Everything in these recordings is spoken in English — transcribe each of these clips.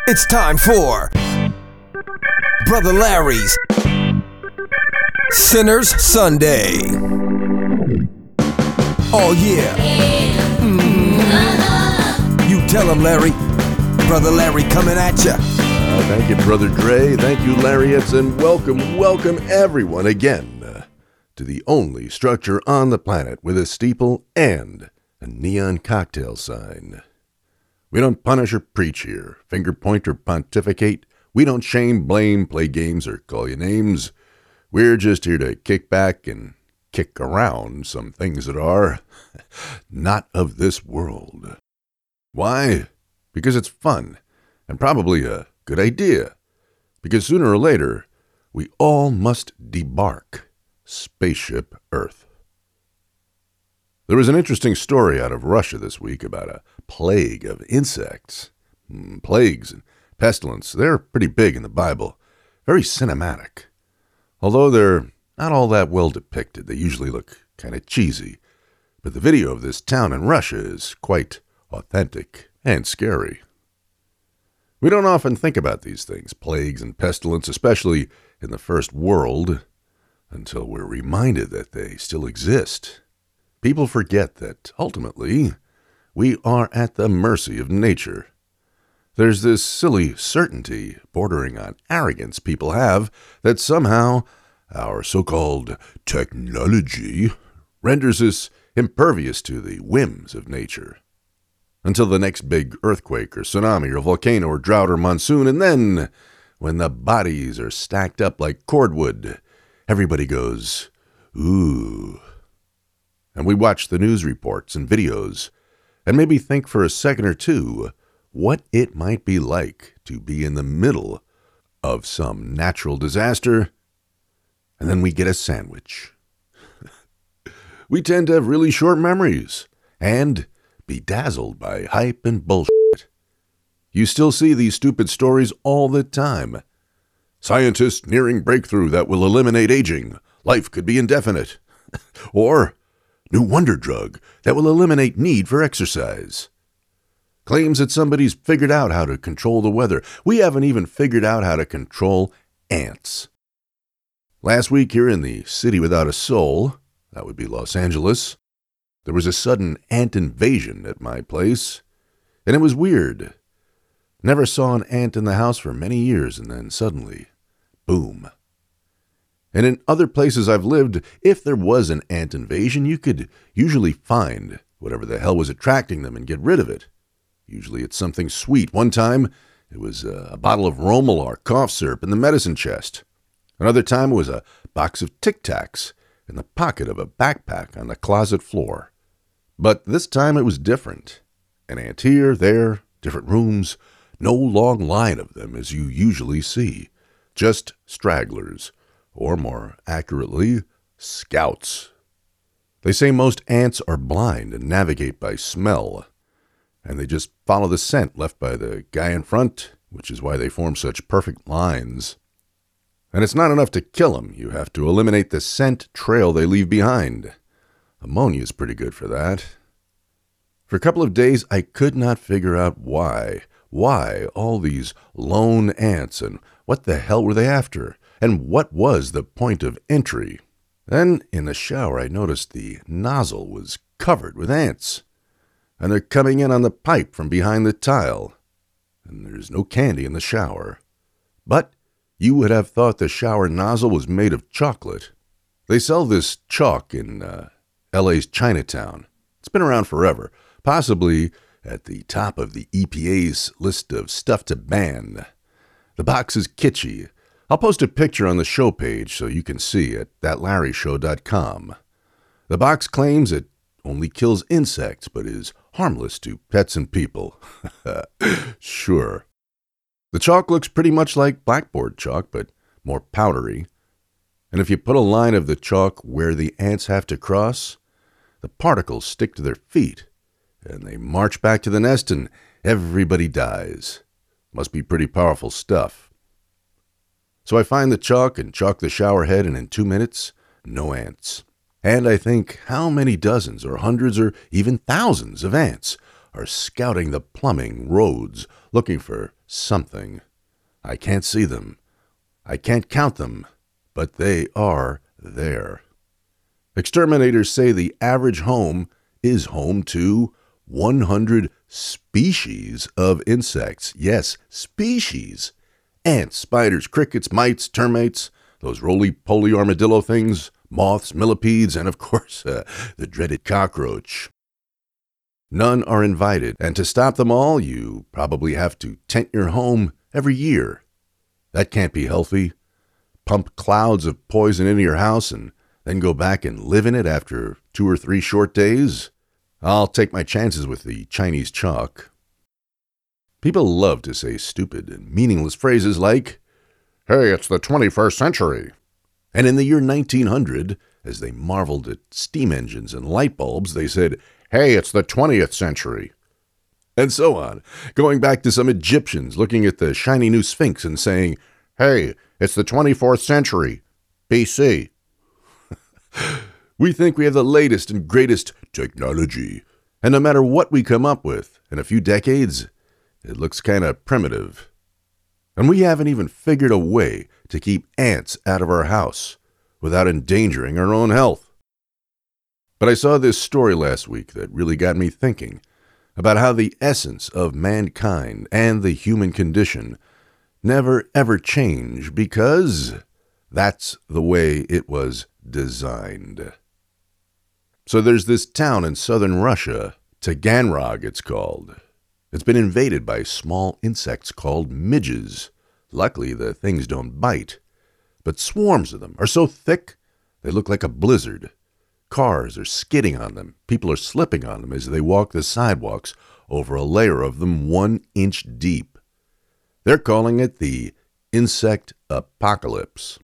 It's time for Brother Larry's Sinner's Sunday. Oh yeah. You tell him, Larry. Brother Larry coming at ya. Thank you, Brother Dre. Thank you, Larryettes, and welcome everyone again to the only structure on the planet with a steeple and a neon cocktail sign. We don't punish or preach here, finger point or pontificate. We don't shame, blame, play games, or call you names. We're just here to kick back and kick around some things that are not of this world. Why? Because it's fun, and probably a good idea. Because sooner or later, we all must debark Spaceship Earth. There was an interesting story out of Russia this week about a plague of insects. Plagues and pestilence, they're pretty big in the Bible. Very cinematic. Although they're not all that well depicted, they usually look kind of cheesy. But the video of this town in Russia is quite authentic and scary. We don't often think about these things, plagues and pestilence, especially in the first world, until we're reminded that they still exist. People forget that, ultimately, we are at the mercy of nature. There's this silly certainty, bordering on arrogance, people have, that somehow our so-called technology renders us impervious to the whims of nature. Until the next big earthquake or tsunami or volcano or drought or monsoon, and then, when the bodies are stacked up like cordwood, everybody goes, ooh. And we watch the news reports and videos, and maybe think for a second or two what it might be like to be in the middle of some natural disaster, and then we get a sandwich. We tend to have really short memories, and be dazzled by hype and bullshit. You still see these stupid stories all the time. Scientists nearing breakthrough that will eliminate aging. Life could be indefinite. Or new wonder drug that will eliminate need for exercise. Claims that somebody's figured out how to control the weather. We haven't even figured out how to control ants. Last week here in the city without a soul, that would be Los Angeles, there was a sudden ant invasion at my place, and it was weird. Never saw an ant in the house for many years, and then suddenly, boom. And in other places I've lived, if there was an ant invasion, you could usually find whatever the hell was attracting them and get rid of it. Usually it's something sweet. One time, it was a bottle of Romalar cough syrup in the medicine chest. Another time, it was a box of Tic Tacs in the pocket of a backpack on the closet floor. But this time it was different. An ant here, there, different rooms, no long line of them as you usually see. Just stragglers. Or more accurately, scouts. They say most ants are blind and navigate by smell, and they just follow the scent left by the guy in front, which is why they form such perfect lines. And it's not enough to kill them. You have to eliminate the scent trail they leave behind. Ammonia is pretty good for that. For a couple of days, I could not figure out why. Why all these lone ants, and what the hell were they after? And what was the point of entry? Then, in the shower, I noticed the nozzle was covered with ants. And they're coming in on the pipe from behind the tile. And there's no candy in the shower. But you would have thought the shower nozzle was made of chocolate. They sell this chalk in LA's Chinatown. It's been around forever, possibly at the top of the EPA's list of stuff to ban. The box is kitschy. I'll post a picture on the show page so you can see at thatlarryshow.com. The box claims it only kills insects, but is harmless to pets and people. Sure. The chalk looks pretty much like blackboard chalk, but more powdery. And if you put a line of the chalk where the ants have to cross, the particles stick to their feet, and they march back to the nest, and everybody dies. Must be pretty powerful stuff. So I find the chalk and chalk the shower head, and in 2 minutes, no ants. And I think, how many dozens or hundreds or even thousands of ants are scouting the plumbing, roads, looking for something. I can't see them. I can't count them, but they are there. Exterminators say the average home is home to 100 species of insects. Yes, species. Ants, spiders, crickets, mites, termites, those roly-poly armadillo things, moths, millipedes, and of course, the dreaded cockroach. None are invited, and to stop them all, you probably have to tent your home every year. That can't be healthy. Pump clouds of poison into your house and then go back and live in it after 2 or 3 short days? I'll take my chances with the Chinese chalk. People love to say stupid and meaningless phrases like, "Hey, it's the 21st century." And in the year 1900, as they marveled at steam engines and light bulbs, they said, "Hey, it's the 20th century." And so on, going back to some Egyptians looking at the shiny new Sphinx and saying, "Hey, it's the 24th century, BC." We think we have the latest and greatest technology, and no matter what we come up with, in a few decades, it looks kind of primitive. And we haven't even figured a way to keep ants out of our house without endangering our own health. But I saw this story last week that really got me thinking about how the essence of mankind and the human condition never ever change because that's the way it was designed. So there's this town in southern Russia, Taganrog it's called. It's been invaded by small insects called midges. Luckily, the things don't bite. But swarms of them are so thick, they look like a blizzard. Cars are skidding on them. People are slipping on them as they walk the sidewalks over a layer of them 1 inch deep. They're calling it the insect apocalypse.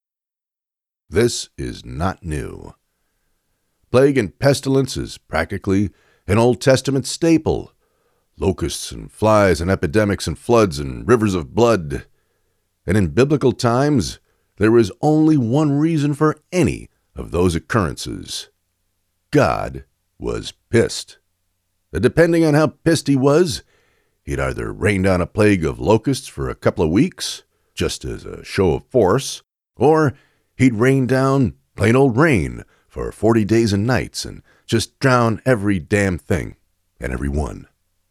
This is not new. Plague and pestilence is practically an Old Testament staple. Locusts and flies and epidemics and floods and rivers of blood. And in biblical times, there was only one reason for any of those occurrences. God was pissed. And depending on how pissed he was, he'd either rain down a plague of locusts for a couple of weeks, just as a show of force, or he'd rain down plain old rain for 40 days and nights and just drown every damn thing and everyone.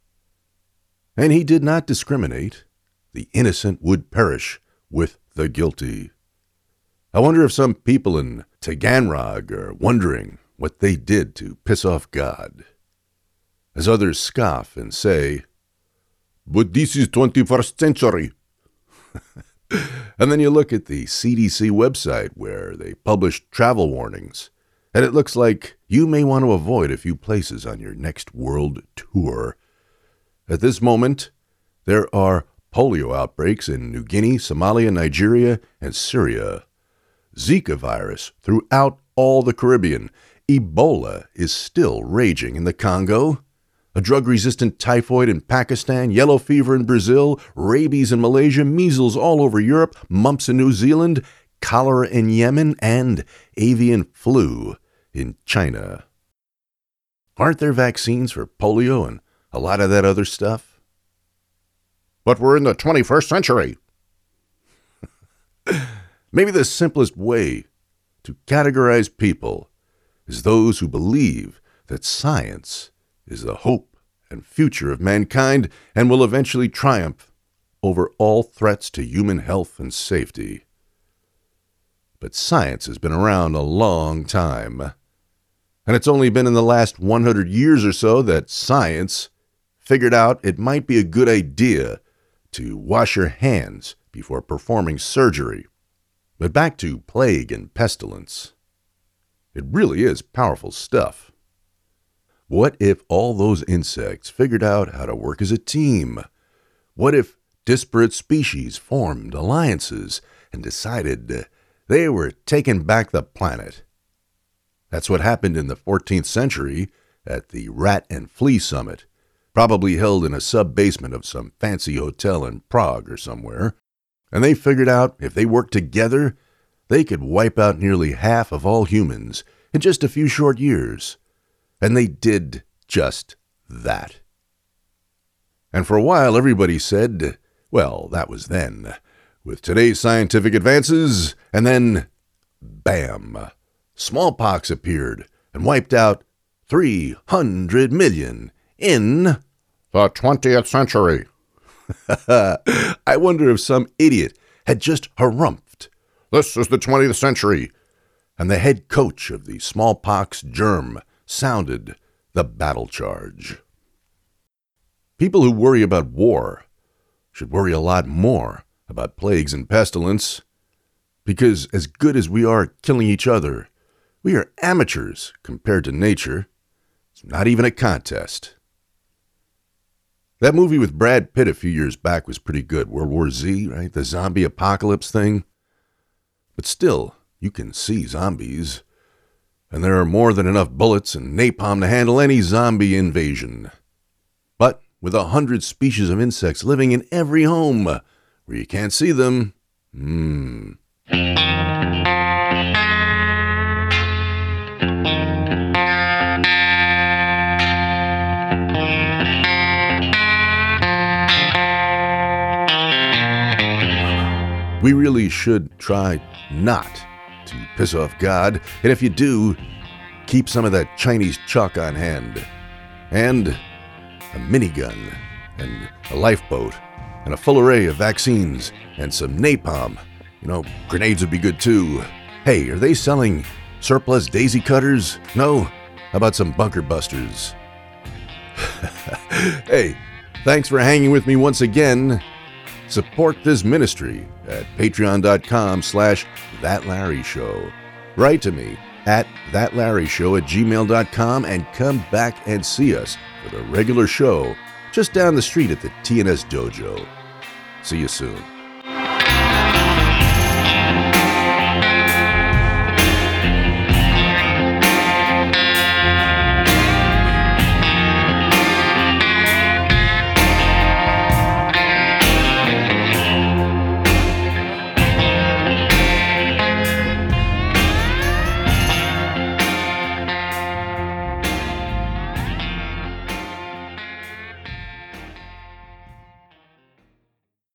And he did not discriminate. The innocent would perish with the guilty. I wonder if some people in Taganrog are wondering what they did to piss off God. As others scoff and say, "But this is 21st century." And then you look at the CDC website where they publish travel warnings, and it looks like you may want to avoid a few places on your next world tour. At this moment, there are polio outbreaks in New Guinea, Somalia, Nigeria, and Syria. Zika virus throughout all the Caribbean. Ebola is still raging in the Congo. A drug-resistant typhoid in Pakistan, yellow fever in Brazil, rabies in Malaysia, measles all over Europe, mumps in New Zealand, cholera in Yemen, and avian flu in China. Aren't there vaccines for polio and a lot of that other stuff? But we're in the 21st century. Maybe the simplest way to categorize people is those who believe that science is the hope and future of mankind and will eventually triumph over all threats to human health and safety. But science has been around a long time, and it's only been in the last 100 years or so that science figured out it might be a good idea to wash your hands before performing surgery. But back to plague and pestilence. It really is powerful stuff. What if all those insects figured out how to work as a team? What if disparate species formed alliances and decided they were taking back the planet? That's what happened in the 14th century at the Rat and Flea Summit, probably held in a sub-basement of some fancy hotel in Prague or somewhere. And they figured out if they worked together, they could wipe out nearly half of all humans in just a few short years. And they did just that. And for a while, everybody said, well, that was then. With today's scientific advances, and then, bam, smallpox appeared and wiped out 300 million in the 20th century. I wonder if some idiot had just harumphed. This is the 20th century. And the head coach of the smallpox germ sounded the battle charge. People who worry about war should worry a lot more about plagues and pestilence, because as good as we are at killing each other, we are amateurs compared to nature. It's not even a contest. That movie with Brad Pitt a few years back was pretty good. World War Z, right? The zombie apocalypse thing. But still, you can see zombies. And there are more than enough bullets and napalm to handle any zombie invasion. But with 100 species of insects living in every home where you can't see them, we really should try not to piss off God, and if you do, keep some of that Chinese chalk on hand, and a minigun, and a lifeboat, and a full array of vaccines, and some napalm. Grenades would be good too. Hey, are they selling surplus daisy cutters? No? How about some bunker busters? Hey, thanks for hanging with me once again. Support this ministry at patreon.com/thatlarryshow. Write to me at thatlarryshow@gmail.com and come back and see us for the regular show just down the street at the TNS Dojo. See you soon.